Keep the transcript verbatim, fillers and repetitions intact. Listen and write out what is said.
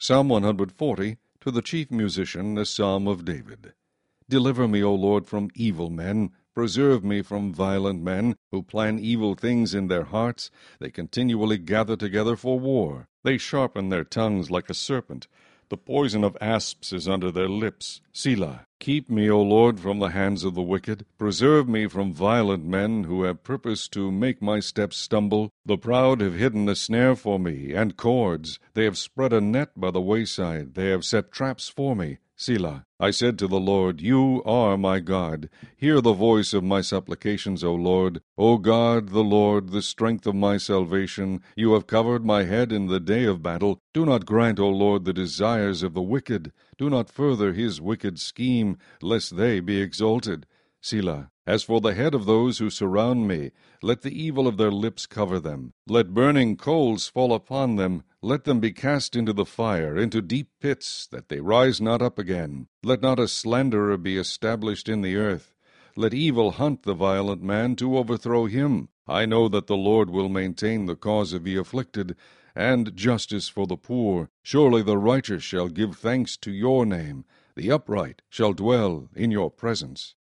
Psalm one hundred forty, to the chief musician, a psalm of David. Deliver me, O Lord, from evil men. Preserve me from violent men, who plan evil things in their hearts. They continually gather together for war. They sharpen their tongues like a serpent. The poison of asps is under their lips. Selah. Keep me, O Lord, from the hands of the wicked. Preserve me from violent men, who have purposed to make my steps stumble. The proud have hidden a snare for me, and cords. They have spread a net by the wayside. They have set traps for me. Selah. I said to the Lord, You are my God. Hear the voice of my supplications, O Lord. O God, the Lord, the strength of my salvation, you have covered my head in the day of battle. Do not grant, O Lord, the desires of the wicked. Do not further his wicked scheme, lest they be exalted. Selah. As for the head of those who surround me, let the evil of their lips cover them. Let burning coals fall upon them. Let them be cast into the fire, into deep pits, that they rise not up again. Let not a slanderer be established in the earth. Let evil hunt the violent man to overthrow him. I know that the Lord will maintain the cause of the afflicted, and justice for the poor. Surely the righteous shall give thanks to your name. The upright shall dwell in your presence.